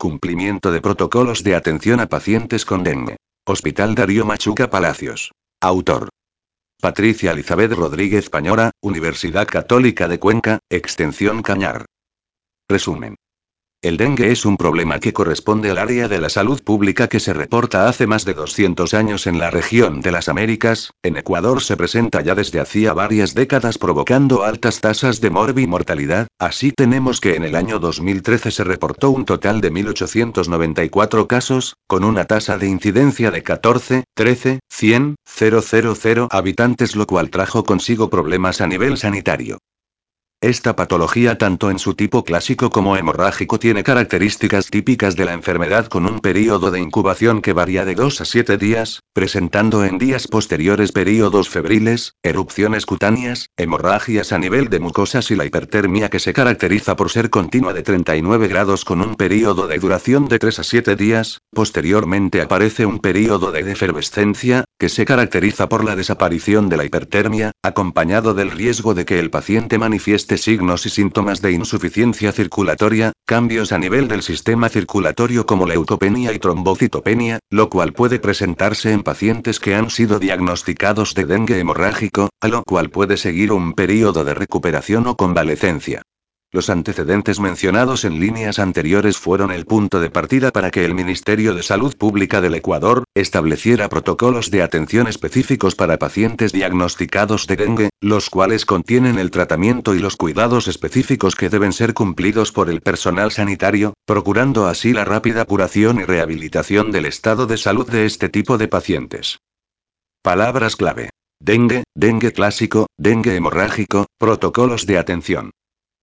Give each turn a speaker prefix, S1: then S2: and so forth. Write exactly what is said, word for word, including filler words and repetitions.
S1: Cumplimiento de protocolos de atención a pacientes con dengue. Hospital Darío Machuca Palacios. Autor: Patricia Elizabeth Rodríguez Pañora, Universidad Católica de Cuenca, Extensión Cañar. Resumen. El dengue es un problema que corresponde al área de la salud pública que se reporta hace más de doscientos años en la región de las Américas. En Ecuador se presenta ya desde hacía varias décadas provocando altas tasas de morbimortalidad. Así tenemos que en el año dos mil trece se reportó un total de mil ochocientos noventa y cuatro casos, con una tasa de incidencia de catorce, trece, cien, mil habitantes, lo cual trajo consigo problemas a nivel sanitario. Esta patología, tanto en su tipo clásico como hemorrágico, tiene características típicas de la enfermedad, con un período de incubación que varía de dos a siete días, presentando en días posteriores períodos febriles, erupciones cutáneas, hemorragias a nivel de mucosas y la hipertermia, que se caracteriza por ser continua de treinta y nueve grados con un período de duración de tres a siete días. Posteriormente aparece un período de efervescencia, que se caracteriza por la desaparición de la hipertermia, acompañado del riesgo de que el paciente manifieste signos y síntomas de insuficiencia circulatoria, cambios a nivel del sistema circulatorio como leucopenia y trombocitopenia, lo cual puede presentarse en pacientes que han sido diagnosticados de dengue hemorrágico, a lo cual puede seguir un período de recuperación o convalecencia. Los antecedentes mencionados en líneas anteriores fueron el punto de partida para que el Ministerio de Salud Pública del Ecuador estableciera protocolos de atención específicos para pacientes diagnosticados de dengue, los cuales contienen el tratamiento y los cuidados específicos que deben ser cumplidos por el personal sanitario, procurando así la rápida curación y rehabilitación del estado de salud de este tipo de pacientes. Palabras clave: dengue, dengue clásico, dengue hemorrágico, protocolos de atención.